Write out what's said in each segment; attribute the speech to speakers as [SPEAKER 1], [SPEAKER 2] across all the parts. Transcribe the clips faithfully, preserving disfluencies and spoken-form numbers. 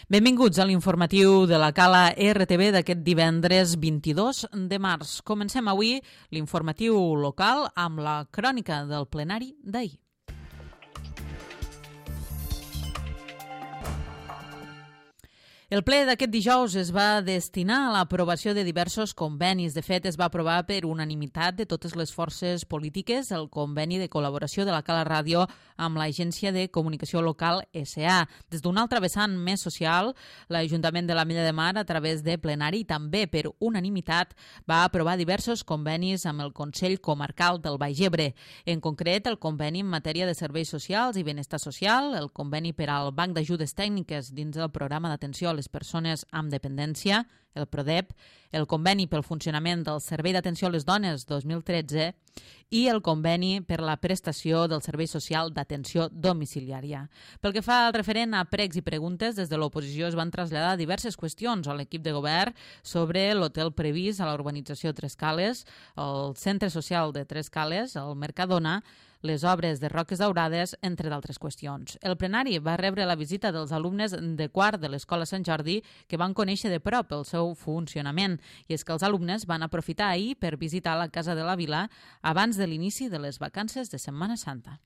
[SPEAKER 1] Benvinguts a l'informatiu de la Cala R T V d'aquest divendres vint-i-dos de març. Comencem avui l'informatiu local amb la crònica del plenari d'ahir. El ple d'aquest dijous es va destinar a l'aprovació de diversos convenis. De fet, es va aprovar per unanimitat de totes les forces polítiques el conveni de col·laboració de la Cala Ràdio amb l'Agència de Comunicació Local S A. Des d'un altre vessant més social, l'Ajuntament de l'Ametlla de Mar, a través de plenari, també per unanimitat, va aprovar diversos convenis amb el Consell Comarcal del Baix Ebre. En concret, el conveni en matèria de serveis socials i benestar social, el conveni per al Banc d'Ajudes Tècniques dins del programa d'atenció a les persones amb dependència, el PRODEP, el conveni pel funcionament del Servei d'Atenció a les Dones dos mil tretze i el conveni per la prestació del Servei Social d'Atenció Domiciliària. Pel que fa al referent a pregs i preguntes, des de l'oposició es van traslladar diverses qüestions a l'equip de govern sobre l'hotel previst a la urbanització Tres Cales, el centre social de Tres Cales, el Mercadona, les obres de Roques Daurades, entre d'altres qüestions. El plenari va rebre la visita dels alumnes de quart de l'Escola Sant Jordi que van conèixer de prop el seu funcionament, i és que els alumnes van aprofitar ahir per visitar la Casa de la Vila abans de l'inici de les vacances de Setmana Santa.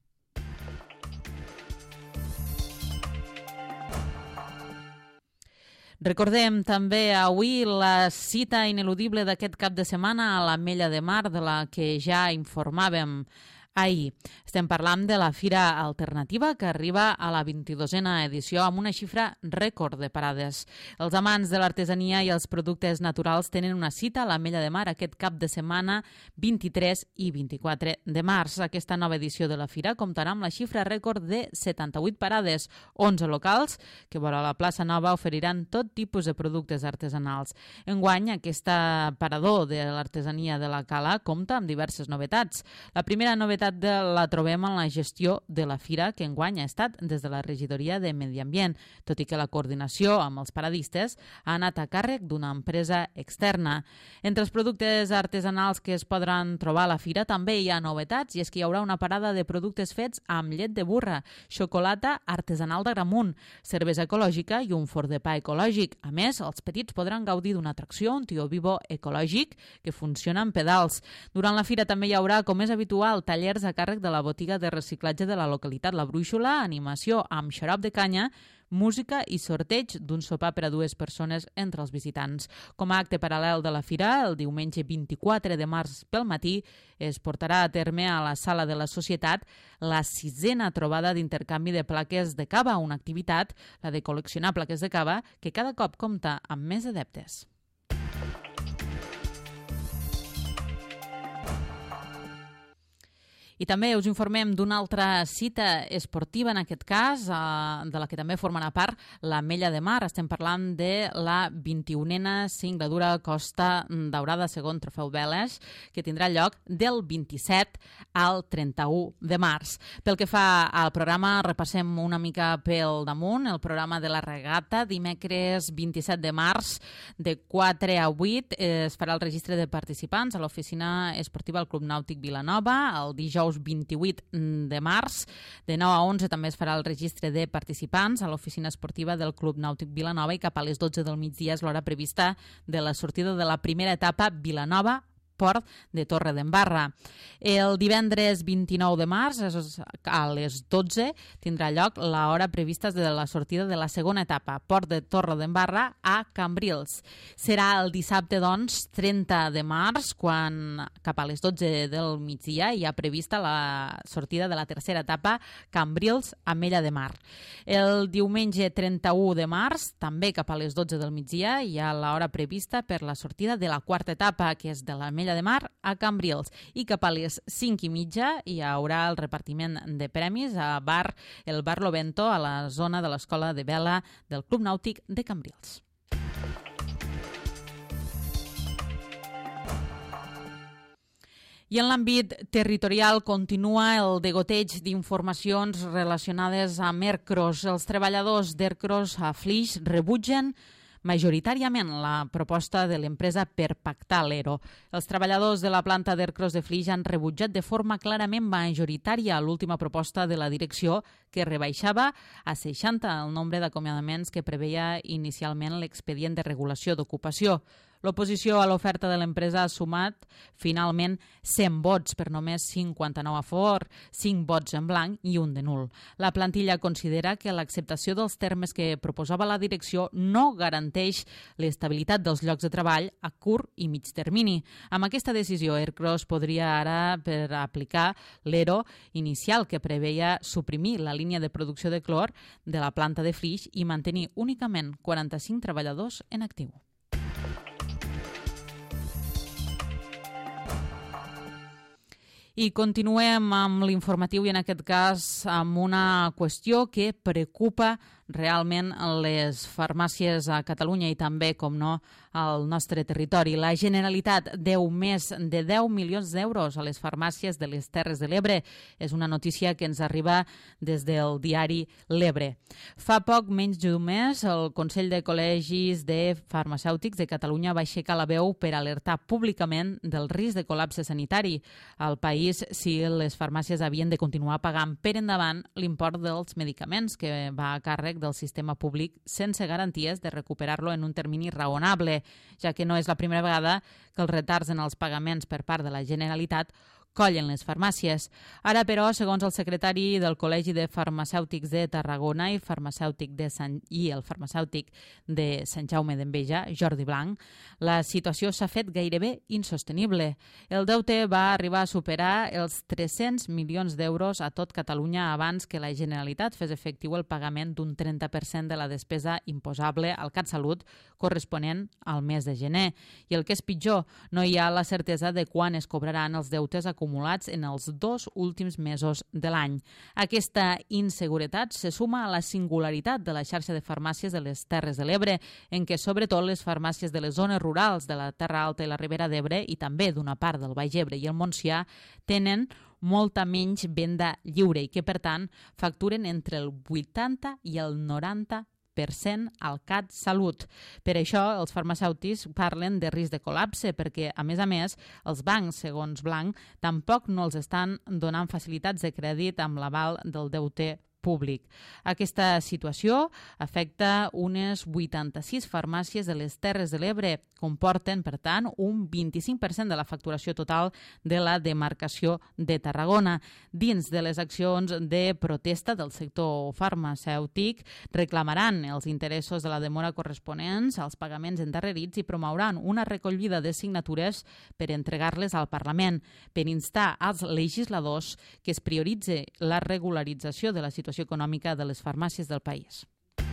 [SPEAKER 1] Recordem també avui la cita ineludible d'aquest cap de setmana a l'Ametlla de Mar, de la que ja informàvem ahir. Estem parlant de la Fira Alternativa, que arriba a la vint-i-dosena edició amb una xifra rècord de parades. Els amants de l'artesania i els productes naturals tenen una cita a l'Ametlla de Mar aquest cap de setmana vint-i-tres i vint-i-quatre de març. Aquesta nova edició de la Fira comptarà amb la xifra rècord de setanta-vuit parades. onze locals que vora la plaça Nova oferiran tot tipus de productes artesanals. Enguany, aquesta parador de l'artesania de la Cala compta amb diverses novetats. La primera novetat de la trobem en la gestió de la fira, que enguany ha estat des de la Regidoria de Medi Ambient, tot i que la coordinació amb els paradistes ha anat a càrrec d'una empresa externa. Entre els productes artesanals que es podran trobar a la fira també hi ha novetats, i és que hi haurà una parada de productes fets amb llet de burra, xocolata artesanal d'Agramunt, cervesa ecològica i un forn de pa ecològic. A més, els petits podran gaudir d'una atracció, un tio vivo ecològic que funciona amb pedals. Durant la fira també hi haurà, com és habitual, tallers a càrrec de la botiga de reciclatge de la localitat La Brúixola, animació amb xarop de canya, música i sorteig d'un sopar per a dues persones entre els visitants. Com a acte paral·lel de la fira, el diumenge vint-i-quatre de març pel matí es portarà a terme a la Sala de la Societat la sisena trobada d'intercanvi de plaques de cava, una activitat, la de col·leccionar plaques de cava, que cada cop compta amb més adeptes. I també us informem d'una altra cita esportiva, en aquest cas, de la que també formarà part l'Ametlla de Mar. Estem parlant de la vint-i-unena Singladura Costa Daurada segon Trofeu Veles, que tindrà lloc del vint-i-set al trenta-u de març. Pel que fa al programa, repassem una mica pel damunt el programa de la regata. Dimecres vint-i-set de març, de quatre a vuit, es farà el registre de participants a l'oficina esportiva del Club Nàutic Vilanova. El dijous vint-i-vuit de març, de nou a onze, també es farà el registre de participants a l'oficina esportiva del Club Nàutic Vilanova, i cap a les dotze del migdia és l'hora prevista de la sortida de la primera etapa Vilanova Port de Torredembarra. El divendres vint-i-nou de març, a les dotze, tindrà lloc l'hora prevista de la sortida de la segona etapa, Port de Torredembarra a Cambrils. Serà el dissabte, doncs, trenta de març, quan cap a les dotze del migdia hi ha prevista la sortida de la tercera etapa, Cambrils a Ametlla de Mar. El diumenge trenta-u de març, també cap a les dotze del migdia, hi ha l'hora prevista per la sortida de la quarta etapa, que és de l'Ametlla de Mar a Cambrils, i cap a les cinc i mitja hi haurà el repartiment de premis a bar, el Bar Lovento, a la zona de l'Escola de Vela del Club Nàutic de Cambrils. I en l'àmbit territorial continua el degoteig d'informacions relacionades amb Ercros. Els treballadors d'Ercros a Flix rebutgen majoritàriament la proposta de l'empresa per pactar l'E R O. Els treballadors de la planta d'Ercros de Flix han rebutjat de forma clarament majoritària l'última proposta de la direcció, que rebaixava a seixanta el nombre d'acomiadaments que preveia inicialment l'expedient de regulació d'ocupació. L'oposició a l'oferta de l'empresa ha sumat finalment cent vots per només cinquanta-nou a favor, cinc vots en blanc i un de nul. La plantilla considera que l'acceptació dels termes que proposava la direcció no garanteix l'estabilitat dels llocs de treball a curt i mig termini. Amb aquesta decisió, Ercros podria ara per aplicar l'E R O inicial que preveia suprimir la línia de producció de clor de la planta de Flix i mantenir únicament quaranta-cinc treballadors en actiu. I continuem amb l'informatiu i en aquest cas amb una qüestió que preocupa realment les farmàcies a Catalunya i també, com no, al nostre territori. La Generalitat deu més de deu milions d'euros a les farmàcies de les Terres de l'Ebre. És una notícia que ens arriba des del diari L'Ebre. Fa poc menys d'un mes, el Consell de Col·legis de Farmacèutics de Catalunya va aixecar la veu per alertar públicament del risc de col·lapse sanitari al país si les farmàcies havien de continuar pagant per endavant l'import dels medicaments que va a càrrec del sistema públic sense garanties de recuperar-lo en un termini raonable, ja que no és la primera vegada que els retards en els pagaments per part de la Generalitat collen les farmàcies. Ara, però, segons el secretari del Col·legi de Farmacèutics de Tarragona i farmacèutic de Sant... i el farmacèutic de Sant Jaume d'Enveja, Jordi Blanc, la situació s'ha fet gairebé insostenible. El deute va arribar a superar els tres-cents milions d'euros a tot Catalunya abans que la Generalitat fes efectiu el pagament d'un trenta per cent de la despesa imposable al CatSalut corresponent al mes de gener. I el que és pitjor, no hi ha la certesa de quan es cobraran els deutes acumulats en els dos últims mesos de l'any. Aquesta inseguretat se suma a la singularitat de la xarxa de farmàcies de les Terres de l'Ebre, en què sobretot les farmàcies de les zones rurals de la Terra Alta i la Ribera d'Ebre i també d'una part del Baix Ebre i el Montsià tenen molta menys venda lliure i que, per tant, facturen entre el vuitanta i el noranta per cent al CatSalut. Per això, els farmacèutics parlen de risc de col·lapse, perquè, a més a més, els bancs, segons Blanc, tampoc no els estan donant facilitats de crèdit amb l'aval del deute públic. Aquesta situació afecta unes vuitanta-sis farmàcies de les Terres de l'Ebre, comporten, per tant, un vint-i-cinc per cent de la facturació total de la demarcació de Tarragona. Dins de les accions de protesta del sector farmacèutic, reclamaran els interessos de la demora corresponents als pagaments endarrerits i promouran una recollida de signatures per entregar-les al Parlament, per instar als legisladors que es prioritzi la regularització de la situació econòmica de les farmàcies del país.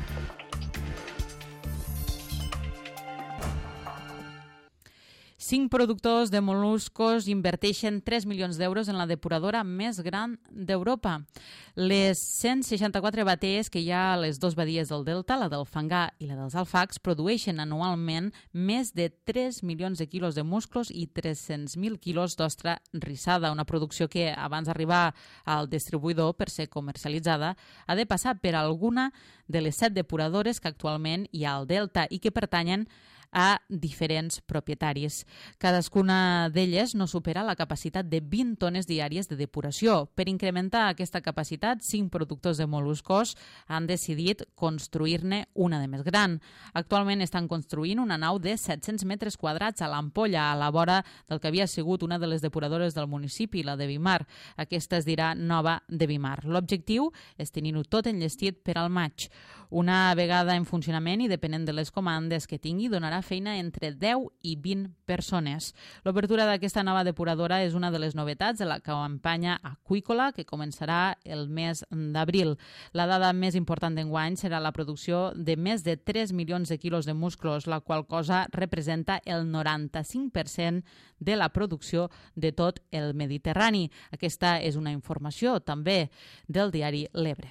[SPEAKER 1] Cinc productors de mol·luscos inverteixen tres milions d'euros en la depuradora més gran d'Europa. Les cent seixanta-quatre batees que hi ha a les dues badies del Delta, la del Fangar i la dels Alfacs, produeixen anualment més de tres milions de quilos de musclos i tres-cents mil quilos d'ostra rissada, una producció que, abans d'arribar al distribuïdor per ser comercialitzada, ha de passar per alguna de les set depuradores que actualment hi ha al Delta i que pertanyen a diferents propietaris. Cadascuna d'elles no supera la capacitat de vint tones diàries de depuració. Per incrementar aquesta capacitat, cinc productors de mol·luscos han decidit construir-ne una de més gran. Actualment estan construint una nau de set-cents metres quadrats a l'Ampolla, a la vora del que havia sigut una de les depuradores del municipi, la de Vimar. Aquesta es dirà Nova de Vimar. L'objectiu és tenir-ho tot enllestit per al maig. Una vegada en funcionament i depenent de les comandes que tingui, donarà feina entre deu i vint persones. L'obertura d'aquesta nova depuradora és una de les novetats de la campanya aqüícola que començarà el mes d'abril. La dada més important d'enguany serà la producció de més de tres milions de quilos de musclos, la qual cosa representa el noranta-cinc per cent de la producció de tot el Mediterrani. Aquesta és una informació també del diari L'Ebre.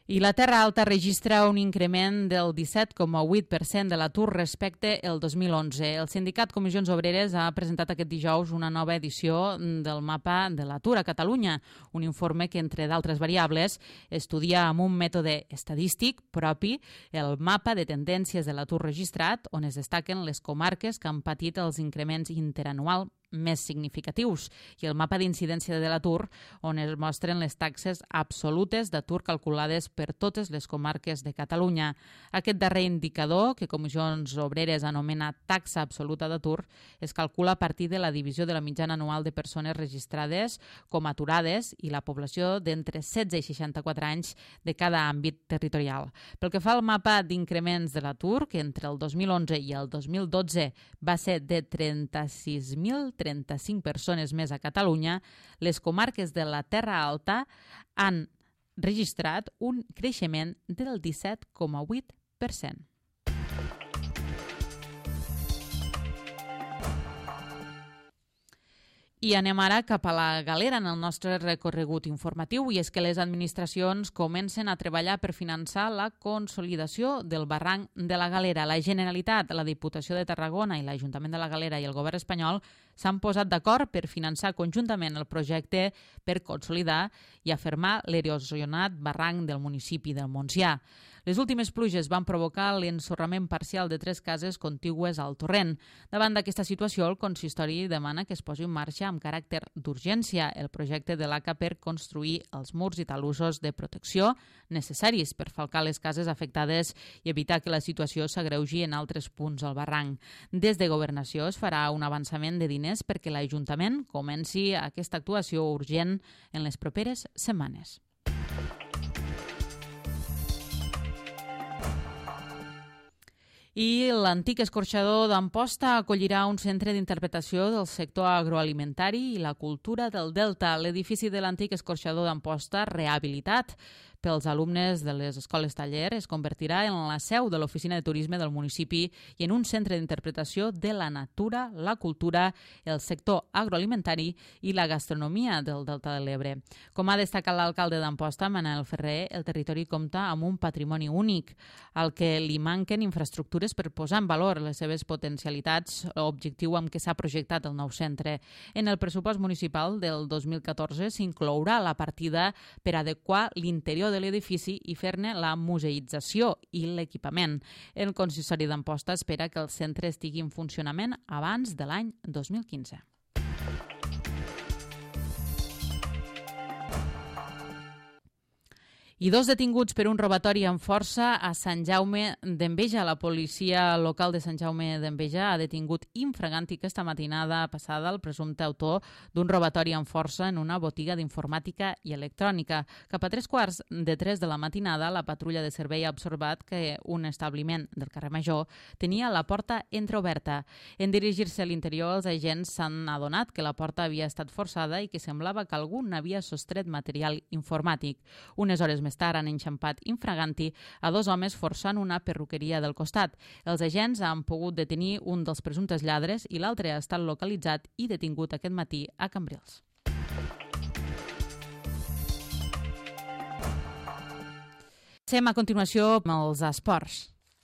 [SPEAKER 1] I la Terra Alta registra un increment del disset coma vuit per cent de l'atur respecte el dos mil onze. El sindicat Comissions Obreres ha presentat aquest dijous una nova edició del mapa de l'atur a Catalunya, un informe que, entre d'altres variables, estudia amb un mètode estadístic propi el mapa de tendències de l'atur registrat, on es destaquen les comarques que han patit els increments interanuals més significatius, i el mapa d'incidència de l'atur, on es mostren les taxes absolutes d'atur calculades per totes les comarques de Catalunya. Aquest darrer indicador, que Comissions Obreres anomena taxa absoluta d'atur, es calcula a partir de la divisió de la mitjana anual de persones registrades com aturades i la població d'entre setze i seixanta-quatre anys de cada àmbit territorial. Pel que fa al mapa d'increments de l'atur, que entre el dos mil onze i el dos mil dotze va ser de trenta-sis mil trenta-cinc persones més a Catalunya, les comarques de la Terra Alta han registrat un creixement del disset coma vuit per cent. I anem ara cap a la Galera en el nostre recorregut informatiu, i és que les administracions comencen a treballar per finançar la consolidació del barranc de la Galera. La Generalitat, la Diputació de Tarragona i l'Ajuntament de la Galera i el govern espanyol s'han posat d'acord per finançar conjuntament el projecte per consolidar i afermar l'erosionat barranc del municipi del Montsià. Les últimes pluges van provocar l'ensorrament parcial de tres cases contigües al torrent. Davant d'aquesta situació, el consistori demana que es posi en marxa amb caràcter d'urgència el projecte de l'A C A per construir els murs i talussos de protecció necessaris per falcar les cases afectades i evitar que la situació s'agreugi en altres punts del barranc. Des de Governació es farà un avançament de diners perquè l'Ajuntament comenci aquesta actuació urgent en les properes setmanes. I l'antic escorxador d'Amposta acollirà un centre d'interpretació del sector agroalimentari i la cultura del Delta. L'edifici de l'antic escorxador d'Amposta, rehabilitat pels alumnes de les escoles taller, es convertirà en la seu de l'oficina de turisme del municipi i en un centre d'interpretació de la natura, la cultura, el sector agroalimentari i la gastronomia del Delta de l'Ebre. Com ha destacat l'alcalde d'Amposta, Manel Ferrer, el territori compta amb un patrimoni únic, al que li manquen infraestructures per posar en valor les seves potencialitats, objectiu amb què s'ha projectat el nou centre. En el pressupost municipal del dos mil catorze s'inclourà la partida per adequar l'interior de l'edifici i fer-ne la museïtzació i l'equipament. El consistori d'Amposta espera que el centre estigui en funcionament abans de l'any dos mil quinze. I dos detinguts per un robatori amb força a Sant Jaume d'Enveja. La policia local de Sant Jaume d'Enveja ha detingut infraganti aquesta matinada passada el presumpte autor d'un robatori amb força en una botiga d'informàtica i electrònica. Cap a tres quarts de tres de la matinada, la patrulla de servei ha observat que un establiment del carrer Major tenia la porta entreoberta. En dirigir-se a l'interior, els agents s'han adonat que la porta havia estat forçada i que semblava que algú n'havia sostret material informàtic. Unes hores més tard han enxampat infraganti a dos homes forçant una perruqueria del costat. Els agents han pogut detenir un dels presumptes lladres i l'altre ha estat localitzat i detingut aquest matí a Cambrils. Passem a continuació amb els esports.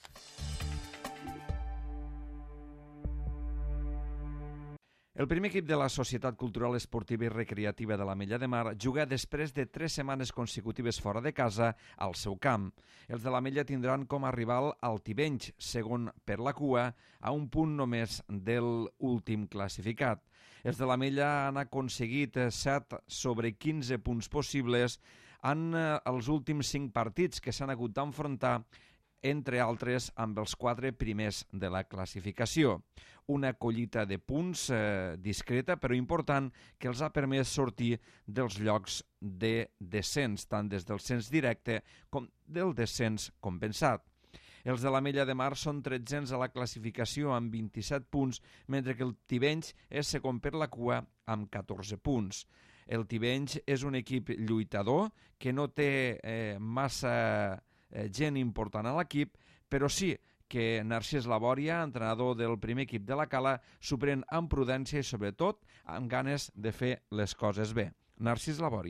[SPEAKER 2] El primer equip de la Societat Cultural Esportiva i Recreativa de l'Ametlla de Mar juga després de tres setmanes consecutives fora de casa al seu camp. Els de l'Ametlla tindran com a rival el Tivenys, segon per la cua, a un punt només del últim classificat. Els de l'Ametlla han aconseguit set sobre quinze punts possibles en els últims cinc partits que s'han hagut d'enfrontar, entre altres amb els quatre primers de la classificació. Una collita de punts eh, discreta però important que els ha permès sortir dels llocs de descens, tant des del descens directe com del descens compensat. Els de l'Ametlla de Mar són tretzens a la classificació amb vint-i-set punts, mentre que el Tivenys és segon per la cua amb catorze punts. El Tivenys és un equip lluitador que no té eh, massa eh, gent important a l'equip, però sí que Narcís Labòria, entrenador del primer equip de la Cala, s'ho pren amb prudència i sobretot amb ganes de fer les coses bé. Narcís Labòria.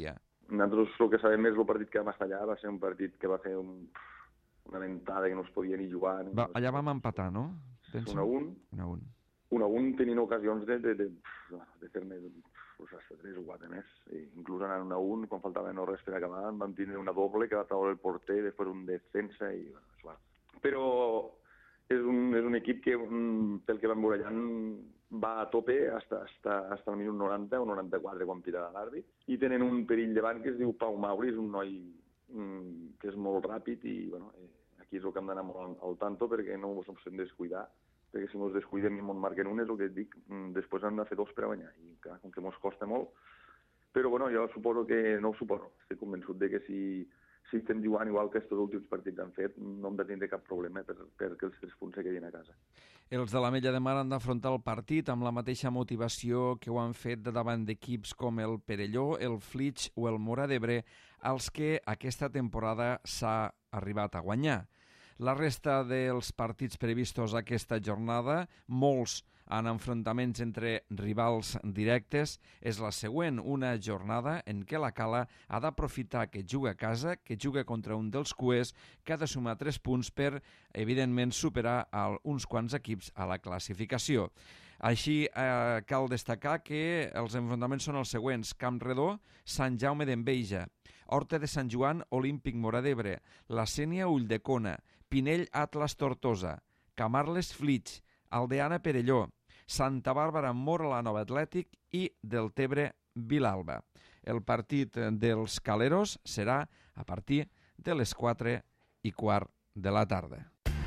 [SPEAKER 3] nosaltres el que sabem és el partit que vam estar allà, va ser un partit que va fer un, una ventada que no es podia ni jugar. Ni
[SPEAKER 2] va,
[SPEAKER 3] no
[SPEAKER 2] allà vam empatar, no? Penso?
[SPEAKER 3] un a un.
[SPEAKER 2] un a un.
[SPEAKER 3] Un a un tenint ocasions de, de, de, de fer-ne pues, hasta tres o quatre més. I inclús anant un a un, quan faltava no res per acabar, vam tindre una doble que va treure el porter, després un defensa i... Bueno, és clar. Però és un, és un equip que, pel que vam veure allà, va a tope hasta, hasta, hasta el minut noranta o noranta-quatre quan pita l'àrbit. I tenen un perill davant que es diu Pau Mauri, és un noi mm, que és molt ràpid i bueno, eh, aquí és el que hem d'anar molt al, al tanto perquè no ens hem de descuidar, perquè si ens descuidem i ens marquen un és el que et dic, després hem de fer dos per a guanyar i clar, com que ens costa molt. Però bueno, jo suposo que, no ho suposo, estic convençut de que si si estem jugant igual que aquests últims partits han fet, no hem de tindre cap problema per, perquè els tres punts se quedin a casa.
[SPEAKER 2] Els de l'Ametlla de Mar han d'afrontar el partit amb la mateixa motivació que ho han fet davant d'equips com el Perelló, el Flix o el Móra d'Ebre, als que aquesta temporada s'ha arribat a guanyar. La resta dels partits previstos aquesta jornada, molts en enfrontaments entre rivals directes, és la següent, una jornada en què la Cala ha d'aprofitar que juga a casa, que juga contra un dels cuers, que ha de sumar tres punts per, evidentment, superar el, uns quants equips a la classificació. Així, eh, cal destacar que els enfrontaments són els següents: Camp Redó, Sant Jaume d'Enveja, Horta de Sant Joan, Olímpic Móra d'Ebre, La Sénia, Ulldecona, Pinell, Atlas, Tortosa, Camarles, Flix, Aldeana, Perelló, Santa Bàrbara, Móra la Nova, Atlètic i Deltebre, Vilalba. El partit dels Caleros serà a partir de les quatre i quart de la tarda.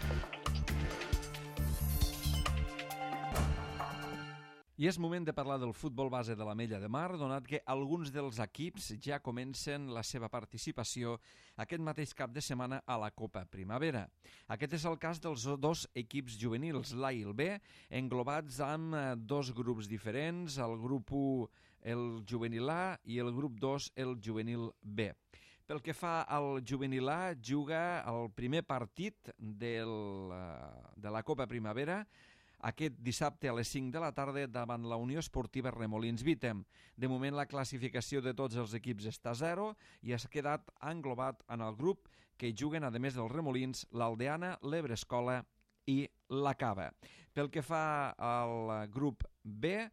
[SPEAKER 2] I és moment de parlar del futbol base de l'Ametlla de Mar, donat que alguns dels equips ja comencen la seva participació aquest mateix cap de setmana a la Copa Primavera. Aquest és el cas dels dos equips juvenils, l'A i el B, englobats amb dos grups diferents, el grup u, el juvenil A, i el grup dos, el juvenil B. Pel que fa al juvenil A, juga el primer partit del, de la Copa Primavera aquest dissabte a les cinc de la tarda davant la Unió Esportiva Remolins Vítem. De moment la classificació de tots els equips està a zero i has quedat englobat en el grup que juguen, a més dels Remolins, l'Aldeana, l'Ebrescola i la Cava. Pel que fa al grup B,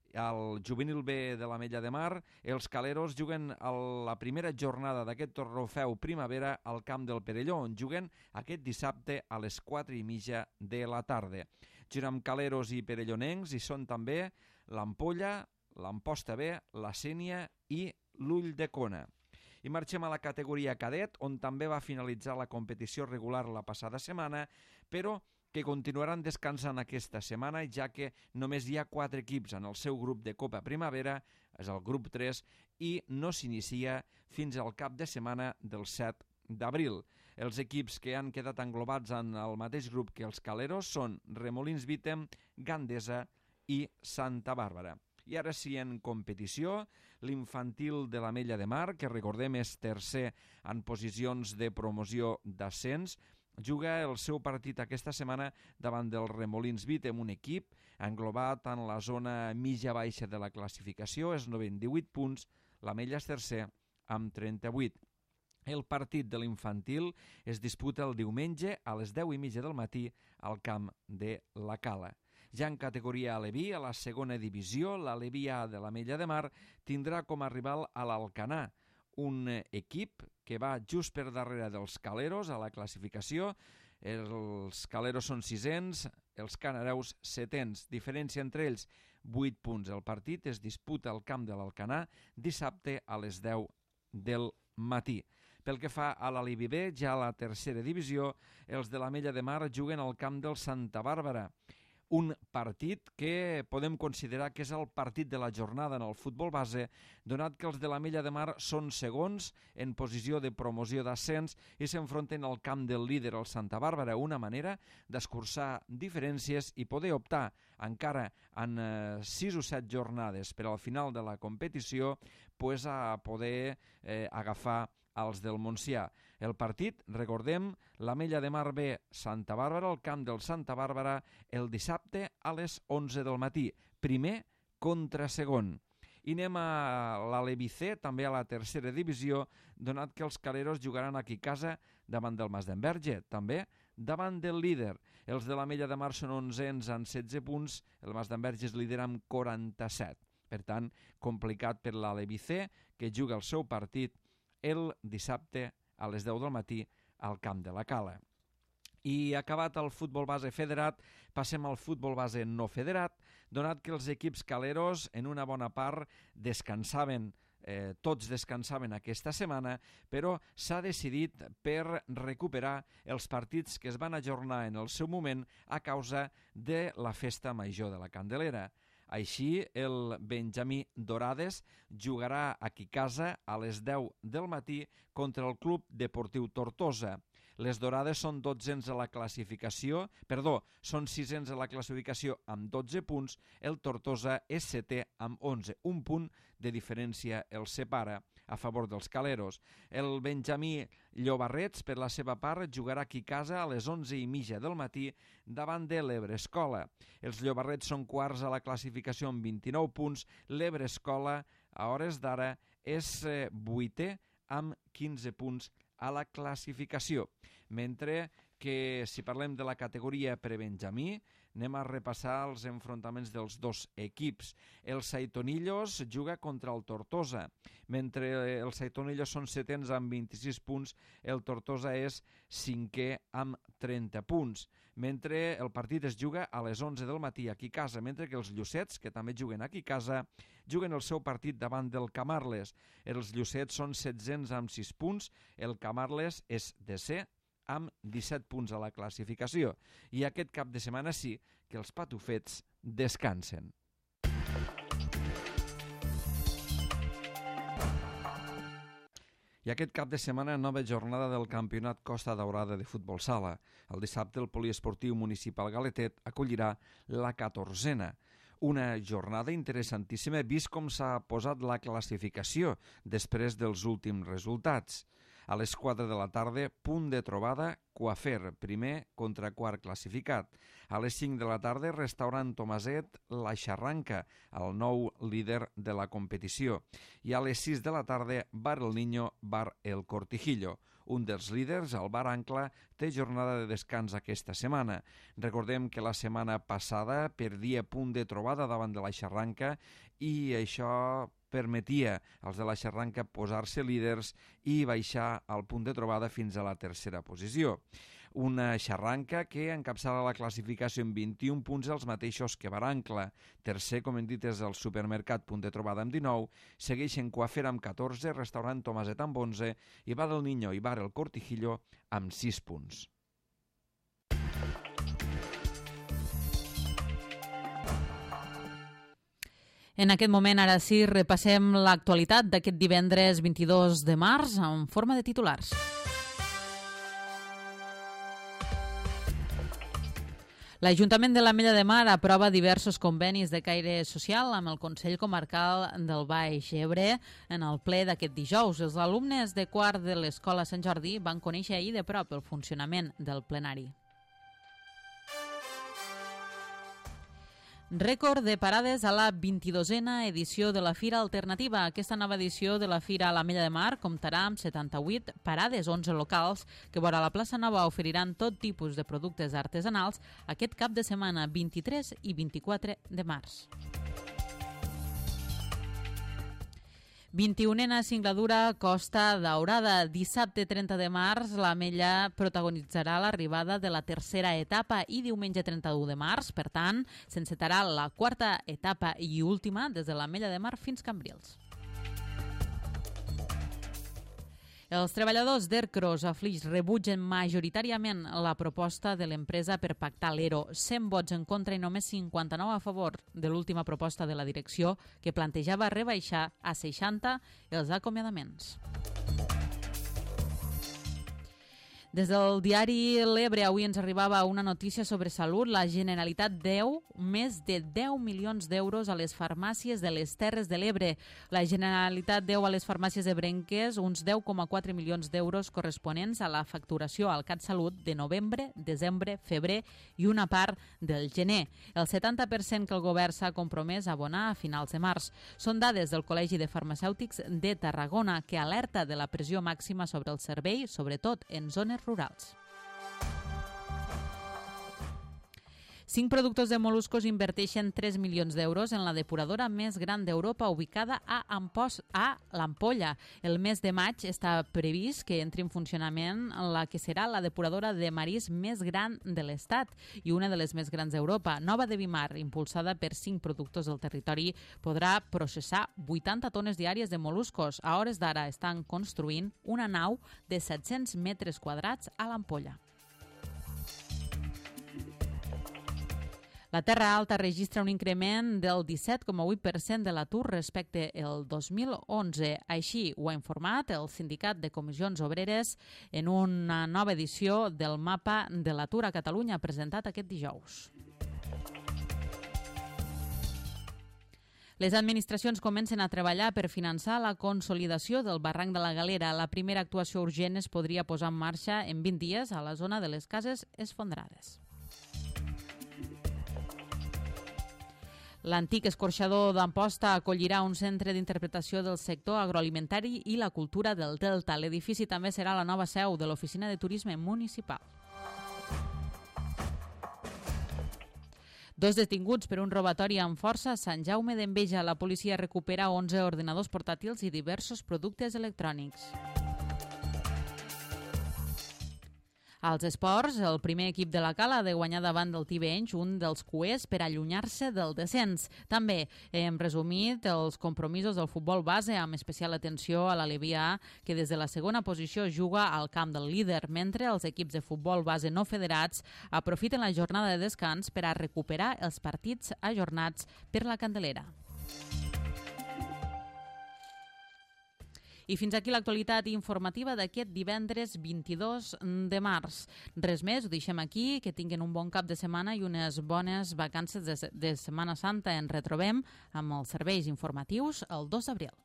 [SPEAKER 2] al juvenil B de l'Ametlla de Mar, els Caleros juguen a la primera jornada d'aquest trofeu Primavera al camp del Perelló, on juguen aquest dissabte a les quatre i mitja de la tarda. Junt amb Caleros i Perellonencs hi són també l'Ampolla, l'Amposta B, la Sénia i l'Ulldecona. I marxem a la categoria cadet, on també va finalitzar la competició regular la passada setmana, però que continuaran descansant aquesta setmana, ja que només hi ha quatre equips en el seu grup de Copa Primavera, és el grup tres, i no s'inicia fins al cap de setmana del set d'abril. Els equips que han quedat englobats en el mateix grup que els Caleros són Remolins Vítem, Gandesa i Santa Bàrbara. I ara sí, en competició, l'infantil de l'Ametlla de Mar, que recordem és tercer en posicions de promoció d'ascens, juga el seu partit aquesta setmana davant del Remolins Vítem, un equip englobat en la zona mitja-baixa de la classificació, és novè amb divuit punts, l'Ametlla és tercer amb trenta-vuit. El partit de l'infantil es disputa el diumenge a les deu i mitja del matí al camp de la Cala. Ja en categoria Aleví, a la segona divisió, l'Aleví A de l'Ametlla de Mar tindrà com a rival a l'Alcanar, un equip que va just per darrere dels Caleros a la classificació. Els Caleros són sisens, els canareus setens. Diferència entre ells, vuit punts. El partit es disputa al camp de l'Alcanar dissabte a les deu del matí. Pel que fa a l'Aleví B, ja a la tercera divisió, els de l'Ametlla de Mar juguen al camp del Santa Bàrbara. Un partit que podem considerar que és el partit de la jornada en el futbol base, donat que els de l'Ametlla de Mar són segons en posició de promoció d'ascens i s'enfronten al camp del líder, el Santa Bàrbara, una manera d'escurçar diferències i poder optar encara en eh, sis o set jornades per al final de la competició pues, a poder eh, agafar als del Montsià. El partit, recordem, l'Ametlla de Mar B, Santa Bàrbara, al camp del Santa Bàrbara, el dissabte a les onze del matí. Primer contra segon. I anem a l'Alevicé, també a la tercera divisió, donat que els caleros jugaran aquí a casa davant del Masdenverge, també davant del líder. Els de l'Ametlla de Mar són onzens amb setze punts, el Masdenverge és líder amb quaranta-set. Per tant, complicat per l'Alevicé, que juga el seu partit el dissabte a les deu del matí al camp de la Cala. I acabat el futbol base federat, passem al futbol base no federat, donat que els equips caleros en una bona part descansaven, eh, tots descansaven aquesta setmana, però s'ha decidit per recuperar els partits que es van ajornar en el seu moment a causa de la festa major de la Candelera. Així, el Benjamí Dorades jugarà aquí a casa a les deu del matí contra el Club Deportiu Tortosa. Les Dorades són dotzens a la classificació, perdó, són sisens a la classificació amb dotze punts, el Tortosa és setè amb onze, un punt de diferència el separa a favor dels caleros. El Benjamí Llobarrets, per la seva part, jugarà aquí a casa a les onze i mitja del matí davant de l'Ebre Escola. Els Llobarrets són quarts a la classificació amb vint-i-nou punts, l'Ebre Escola, a hores d'ara, és eh, vuitè amb quinze punts a la classificació. Mentre que, si parlem de la categoria prebenjamí, anem a repassar els enfrontaments dels dos equips. El Saitonillos juga contra el Tortosa. Mentre els Saitonillos són setens amb vint-i-sis punts, el Tortosa és cinquè amb trenta punts. Mentre el partit es juga a les onze del matí aquí a casa, mentre que els Llucets, que també juguen aquí a casa, juguen el seu partit davant del Camarles. Els Llucets són setzens amb sis punts, el Camarles és desè amb disset punts a la classificació. I aquest cap de setmana sí que els patufets descansen. I aquest cap de setmana, nova jornada del Campionat Costa Daurada de Futbol Sala. El dissabte, el Poliesportiu Municipal Galetet acollirà la catorzena. Una jornada interessantíssima, vist com s'ha posat la classificació després dels últims resultats. A les quatre de la tarda, punt de trobada, Coafer, primer contra quart classificat. A les cinc de la tarda, restaurant Tomaset, La Xarranca, el nou líder de la competició. I a les sis de la tarda, Bar El Niño, Bar El Cortijillo. Un dels líders, el Bar Ancla, té jornada de descans aquesta setmana. Recordem que la setmana passada perdia punt de trobada davant de La Xarranca i això permetia als de La Xarranca posar-se líders i baixar al punt de trobada fins a la tercera posició. Una Xarranca que encapçala la classificació amb vint-i-un punts, els mateixos que Barancla. Tercer, com hem dit, és el Supermercat, punt de trobada amb dinou. Segueixen Coafer amb catorze, Restaurant Tomaset amb onze i Bar El Niño i Bar El Cortijillo amb sis punts.
[SPEAKER 1] En aquest moment, ara sí, repassem l'actualitat d'aquest divendres vint-i-dos de març en forma de titulars. L'Ajuntament de l'Ametlla de Mar aprova diversos convenis de caire social amb el Consell Comarcal del Baix Ebre en el ple d'aquest dijous. Els alumnes de quart de l'Escola Sant Jordi van conèixer ahir de prop el funcionament del plenari. Rècord de parades a la vint-i-dosena edició de la Fira Alternativa. Aquesta nova edició de la Fira a l'Ametlla de Mar comptarà amb setanta-vuit parades, onze locals, que vora la plaça Nova oferiran tot tipus de productes artesanals aquest cap de setmana vint-i-tres i vint-i-quatre de març. vint-i-unena singladura Costa Daurada. Dissabte trenta de març, l'Ametlla protagonitzarà l'arribada de la tercera etapa i diumenge trenta-u de març, per tant, s'encetarà la quarta etapa i última des de l'Ametlla de Mar fins Cambrils. Els treballadors d'Ercros a Flix rebutgen majoritàriament la proposta de l'empresa per pactar l'E R O. cent vots en contra i només cinquanta-nou a favor de l'última proposta de la direcció que plantejava rebaixar a seixanta els acomiadaments. Des del diari L'Ebre avui ens arribava una notícia sobre salut. La Generalitat deu més de deu milions d'euros a les farmàcies de les Terres de l'Ebre. La Generalitat deu a les farmàcies ebrenques uns deu coma quatre milions d'euros corresponents a la facturació al CatSalut de novembre, desembre, febrer i una part del gener. El setanta per cent que el govern s'ha compromès a abonar a finals de març. Són dades del Col·legi de Farmacèutics de Tarragona, que alerta de la pressió màxima sobre el servei, sobretot en zones rurals. Cinc productors de moluscos inverteixen tres milions d'euros en la depuradora més gran d'Europa ubicada a, Ampos, a l'Ampolla. El mes de maig està previst que entri en funcionament la que serà la depuradora de marís més gran de l'Estat i una de les més grans d'Europa. Nova de Vimar, impulsada per cinc productors del territori, podrà processar vuitanta tones diàries de moluscos. A hores d'ara estan construint una nau de set-cents metres quadrats a l'Ampolla. La Terra Alta registra un increment del disset coma vuit per cent de l'atur respecte al dos mil onze. Així ho ha informat el Sindicat de Comissions Obreres en una nova edició del Mapa de l'Atur a Catalunya presentat aquest dijous. Les administracions comencen a treballar per finançar la consolidació del barranc de la Galera. La primera actuació urgent es podria posar en marxa en vint dies a la zona de les cases esfondrades. L'antic escorxador d'Amposta acollirà un centre d'interpretació del sector agroalimentari i la cultura del Delta. L'edifici també serà la nova seu de l'Oficina de Turisme Municipal. Dos detinguts per un robatori amb força a Sant Jaume d'Enveja. La policia recupera onze ordinadors portàtils i diversos productes electrònics. Als esports, el primer equip de la Cala ha de guanyar davant del Tivenys, un dels cuers per allunyar-se del descens. També hem resumit els compromisos del futbol base, amb especial atenció a l'Alevià, que des de la segona posició juga al camp del líder, mentre els equips de futbol base no federats aprofiten la jornada de descans per a recuperar els partits ajornats per la Candelera. I fins aquí l'actualitat informativa d'aquest divendres vint-i-dos de març. Res més, ho deixem aquí, que tinguin un bon cap de setmana i unes bones vacances de, de Setmana Santa. Ens retrobem amb els serveis informatius el dos d'abril.